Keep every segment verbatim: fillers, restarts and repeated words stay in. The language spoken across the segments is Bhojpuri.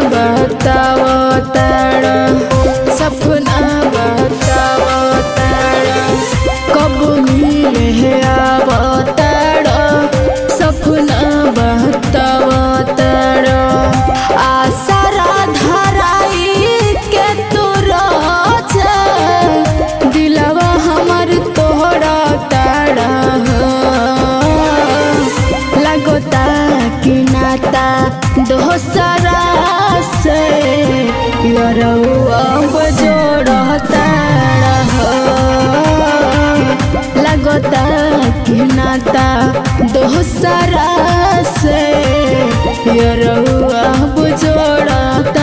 बताओ तारा सपना बताओ तारा कब मिले आवो तारा सपना बताओ तारा आसरा धराई के तू रोजा दिलवा हमर तोहरा तारा लगोता कि नाता दोसरा से अब जोड़ता लगोता कि नाता दोसरा से अब जोड़ता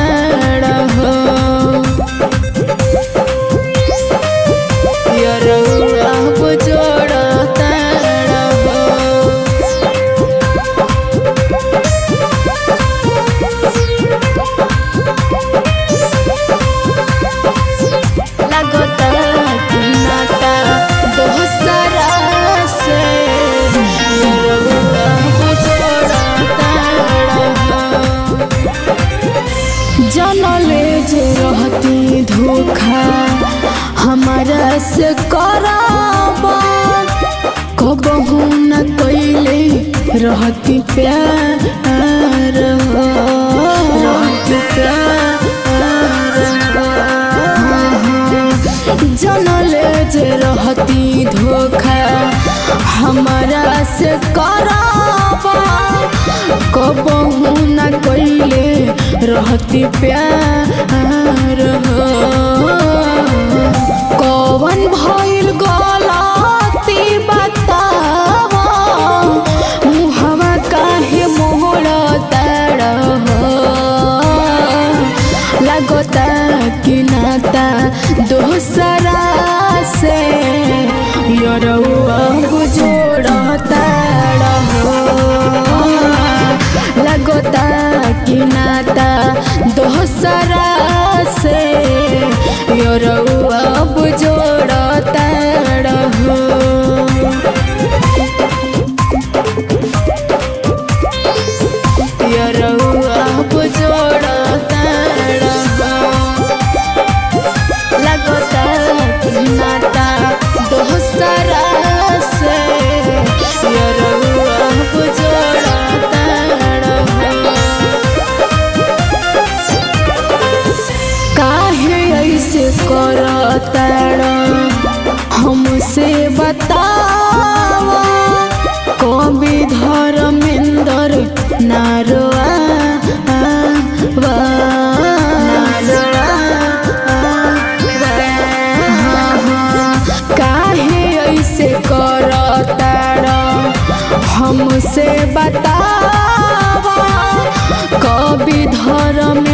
अब जोड़ता जनले जे रहती धोखा हमारा से कराबा कबहू न कैले रहती प्यार रहती प्यार जनले जे रहती धोखा हमारा से कराबा कबहू न कैले रहती प्यार कौन भइल गलती बतावा मुहवा काहे मोड़ता लगोता कि नाता दोसरा से अब जोड़ता लगोता कि नाता दोसरा से अब जोड़ता अब जोड़ता लगोता कि नाता दोसरा से अब जोड़ता काहे ऐसे करताड़ा हमसे बतावा कवि धर्मेंद्र नारवा काहे ऐसे करताड़ा हमसे बतावा कवि धर्म